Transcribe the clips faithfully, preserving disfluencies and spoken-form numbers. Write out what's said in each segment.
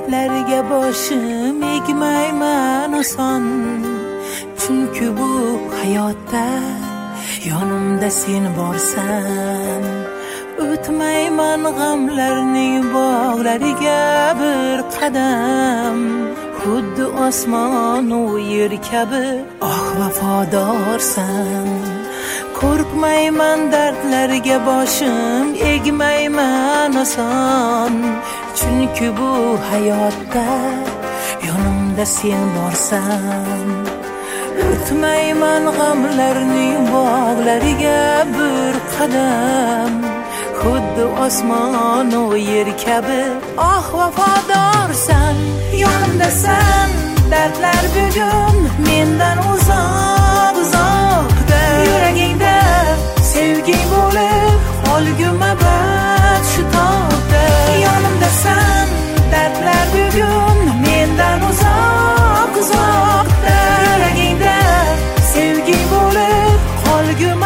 dardlarga boshim egmayman oson. Chunki bu hayotda yonimda sen borsan. O'tmayman g'amlarning bog'lariga bir qadam. Xuddi osmon u yer kabi oh vafodorsan. Qo'rqmayman dardlarga boshim egmayman oson. Chunki bu hayotda yonimda sen borsan. O'tmayman g'amlarning bog'lariga bir qadam. Xuddi osmon u yer kabi oh vafodorsan. Yonimdasan, dardlar bugun mendan uzoq uzoqda. Yuragingda sevging bo'lib qolgum abad shu tobda. Yonimdasan, dardlar bugun mendan uzoq uzoqda. Yuragingda sevging bo'lib qolgum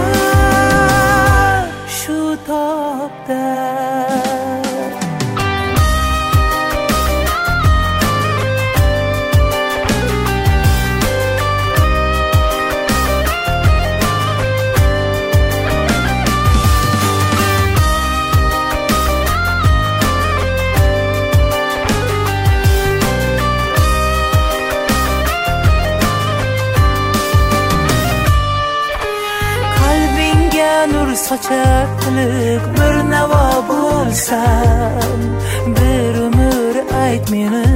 abad shu tobda. Nur sochar iliq bir navo bo'lsam, bir umr ayt meni